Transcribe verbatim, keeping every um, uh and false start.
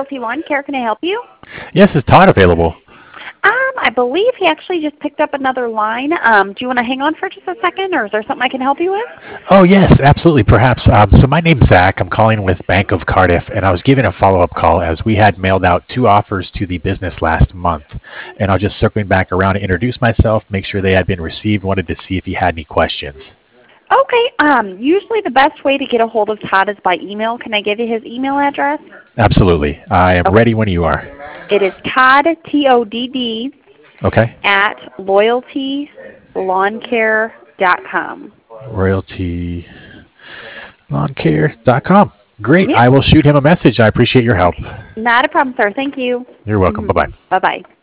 Loyalty Lawn Care. Can I help you? Yes, is Todd available? Um, I believe he actually just picked up another line. Um, do you want to hang on for just a second, or is there something I can help you with? Oh, yes, absolutely, perhaps. Um, so my name's Zach. I'm calling with Bank of Cardiff, and I was giving a follow-up call as we had mailed out two offers to the business last month. And I was just circling back around to introduce myself, make sure they had been received, wanted to see if he had any questions. Okay. Um, usually the best way to get a hold of Todd is by email. Can I give you his email address? Absolutely. I am Okay. ready when you are. It is Todd, T O D D, Okay. at loyalty lawn care dot com. royalty lawn care dot com. Great. Yep. I will shoot him a message. I appreciate your help. Okay. Not a problem, sir. Thank you. You're welcome. Mm-hmm. Bye-bye. Bye-bye.